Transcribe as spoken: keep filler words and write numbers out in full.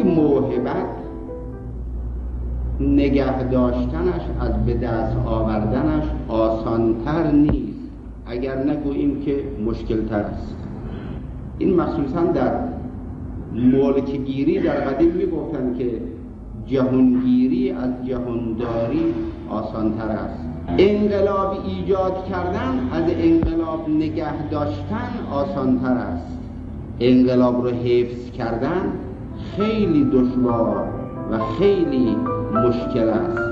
یک موهبت نگه داشتنش از به دست آوردنش آسانتر نیست، اگر نگوییم که مشکلتر است. این مخصوصا در ملکگیری در قدیم میگفتن که جهانگیری از جهانداری آسانتر است. انقلاب ایجاد کردن از انقلاب نگه داشتن آسانتر است. انقلاب رو حفظ کردن خیلی دشوار و خیلی مشکل است.